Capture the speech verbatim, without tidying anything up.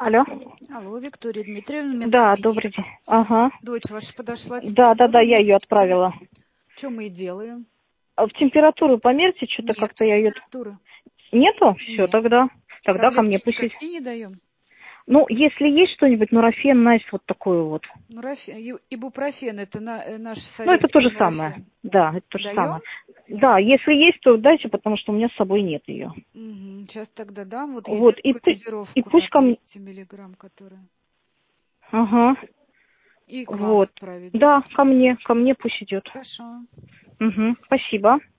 Алло. Алло, Виктория Дмитриевна, мент Да, кабинет. добрый день. Ага. Дочь ваша подошла. Да, да, да, я ее отправила. Что мы и делаем? А в температуру померьте, что-то Нет как-то я ее... температуры. Нету? Все, Нет. тогда. Тогда ко мне Таблетки пусть... никакие не даем? Ну, если есть что-нибудь, нурофен, знаешь, вот такое вот. Нурофен, ибу- ибупрофен, это на, э, наш Ну, это то советский же самое. нурофен. Да, это то же Даем? самое. Да, если есть, то дайте, потому что у меня с собой нет ее. Угу. Сейчас тогда дам вот Вот, и, единственную пу- и дозировку пусть на ко мне... двести миллиграмм, которая. Ага. И к вам Вот. отправить, да? Да, ко мне, ко мне пусть идет. Хорошо. Угу, спасибо.